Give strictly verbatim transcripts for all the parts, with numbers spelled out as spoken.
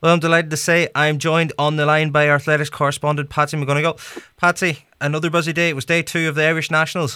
Well, I'm delighted to say I'm joined on the line by our athletics correspondent, Patsy McGonigal. Patsy, another busy day. It was day two of the Irish Nationals.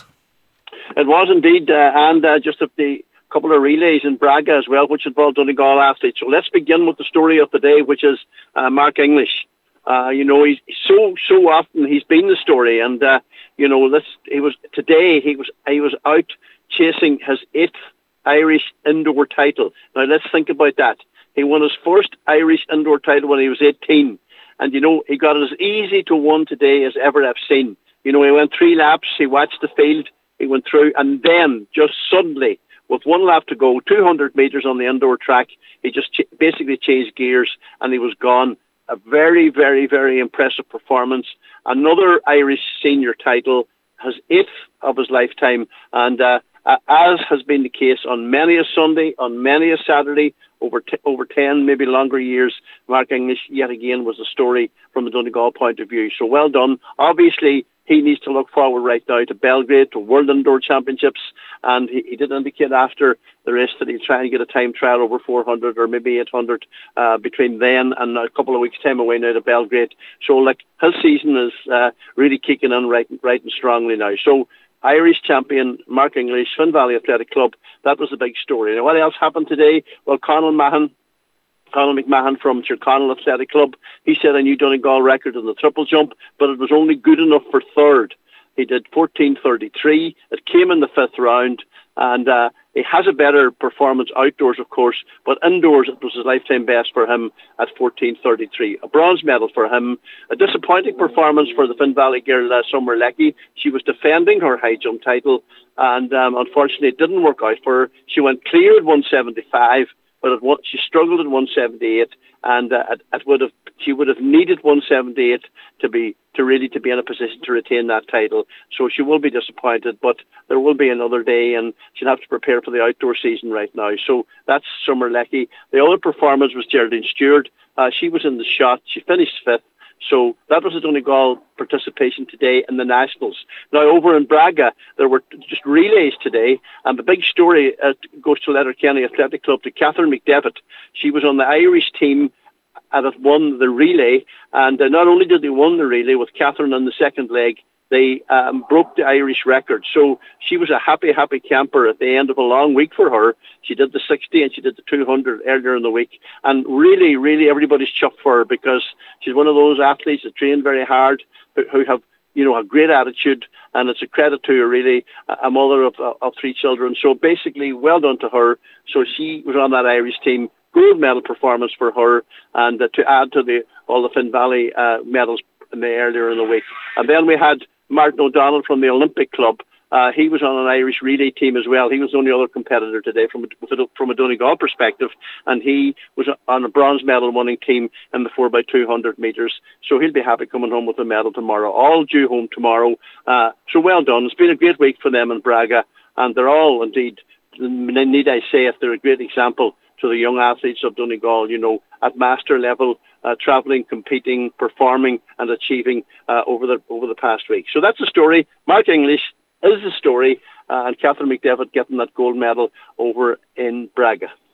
It was indeed, uh, and uh, just a the couple of relays in Braga as well, which involved Donegal athletes. So let's begin with the story of the day, which is uh, Mark English. Uh, you know, he's so so often he's been the story, and uh, you know, this he was today. He was he was out chasing his eighth Irish indoor title. Now let's think about that. He won his first Irish indoor title when he was eighteen, and you know he got it as easy to win today as ever I've seen. You know, he went three laps. He watched the field. He went through, and then just suddenly, with one lap to go, two hundred metres on the indoor track, he just ch- basically changed gears and he was gone. A very, very, very impressive performance. Another Irish senior title, his eighth of his lifetime, and uh, as has been the case on many a Sunday, on many a Saturday, over t- over ten, maybe longer years, Mark English yet again was a story from the Donegal point of view. So well done. Obviously, he needs to look forward right now to Belgrade, to World Indoor Championships, and he, he did indicate after the race that he'll try and get a time trial over four hundred or maybe eight hundred uh, between then and a couple of weeks' time away now to Belgrade. So, like, his season is uh, really kicking in right, right and strongly now. So, Irish champion Mark English, Finn Valley Athletic Club, that was the big story. Now, what else happened today? Well, Conal Mahan, Conal McMahon from Tyrconnell Athletic Club, he set a new Donegal record in the triple jump, but it was only good enough for third. He did fourteen thirty-three. It came in the fifth round, and uh, he has a better performance outdoors, of course, but indoors it was his lifetime best for him at fourteen thirty-three. A bronze medal for him. A disappointing performance for the Finn Valley girl, uh, Summer Leckie. She was defending her high jump title, and um, unfortunately it didn't work out for her. She went clear at one seventy-five, but at one, she struggled at one seventy-eight, and uh, it, it would have she would have needed one seventy-eight to be to really to be in a position to retain that title. So she will be disappointed, but there will be another day, and she'll have to prepare for the outdoor season right now. So that's Summer Leckie. The other performance was Geraldine Stewart. Uh, she was in the shot. She finished fifth. So that was a Donegal participation today in the Nationals. Now, over in Braga, there were just relays today, and the big story uh, goes to Letterkenny Athletic Club, to Catherine McDevitt. She was on the Irish team and had won the relay, and uh, not only did they win the relay with Catherine in the second leg, they um, broke the Irish record. So she was a happy, happy camper at the end of a long week for her. She did the sixty and she did the two hundred earlier in the week. And really, really everybody's chuffed for her, because she's one of those athletes that train very hard, who, who have, you know, a great attitude, and it's a credit to her, really, a mother of, of three children. So basically, well done to her. So she was on that Irish team. Gold medal performance for her, and uh, to add to the all the Finn Valley uh, medals in the earlier in the week. And then we had Martin O'Donnell from the Olympic Club. Uh, he was on an Irish relay team as well. He was the only other competitor today from a, from a Donegal perspective, and he was on a bronze medal winning team in the four by two hundred metres. So he'll be happy coming home with a medal tomorrow. All due home tomorrow. Uh, so well done. It's been a great week for them in Braga, and they're all indeed, need I say it, they're a great example to the young athletes of Donegal, you know, at master level, uh, travelling, competing, performing and achieving uh, over the over the past week. So that's the story. Mark English is the story, uh, and Catherine McDevitt getting that gold medal over in Braga.